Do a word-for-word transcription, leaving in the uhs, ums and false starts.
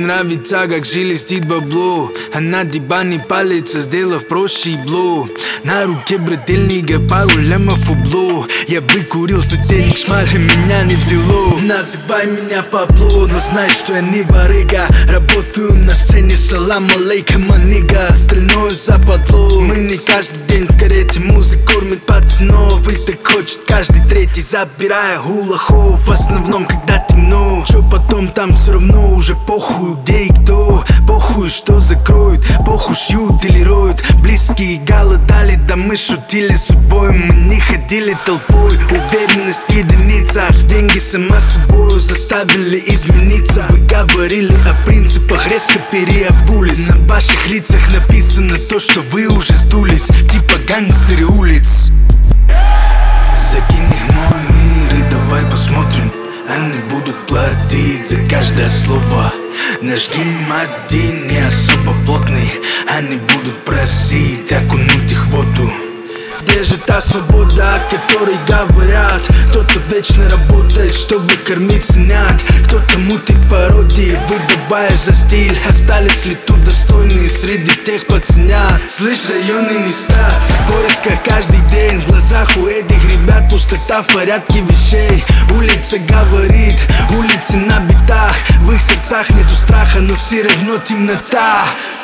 нравится, как шелестит бабло. Она дебани палец сделала в проще бло. На руке брательника пару лямов убло. Я выкурил сотенник, шмали меня не взяло. Называй меня Пабло, но знай, что я не барыга. Работаю на сцене, салам алейкум, манига. Остальное западло. Мы не каждый день в карете, музыка кормит пацанов. И так хочет каждый третий, забирая у лохов. В основном, когда темно. Чё потом, там все равно уже похуй, где и кто. Похуй, что закроют, похуй, шьют или роют. Близкие голодали, да мы шутили судьбой. Мы не ходили толпой, уверенность в единицах. Деньги сама собой заставили измениться. Вы говорили о принципах, резко переобулись. На ваших лицах написано то, что вы уже сдулись. Типа гангстеры улиц. Закинь их в мой мир и давай посмотрим. Они будут платить за каждое слово. Наш гейм один не особо плотный. Они будут просить окунуть их в воду. Где же та свобода, о которой говорят? Кто-то вечно работает, чтобы кормить сынят. Кто-то мутит пародии, выбивая за стиль. Остались ли тут достойные среди тех пацанят? Слышь, районы не спят, в поисках каждый день. В глазах у этих ребят пустота в порядке вещей. Улица говорит, улицы на битах. В их сердцах нету страха, но все равно темнота.